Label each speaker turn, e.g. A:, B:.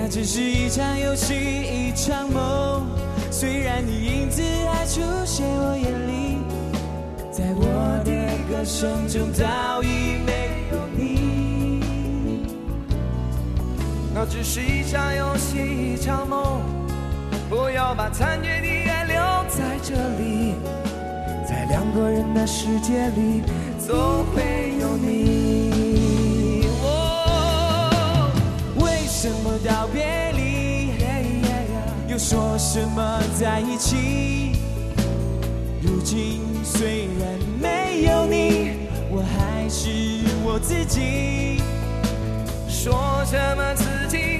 A: 那只是一场游戏，一场梦。虽然你影子还出现我眼里，在我的歌声中早已没有你。
B: 那只是一场游戏，一场梦。不要把残缺的爱留在这里，在两个人的世界里，总会有你。
A: 为什么道别离，又说什么在一起？如今虽然没有你，我还是我自己。
B: 说什么自己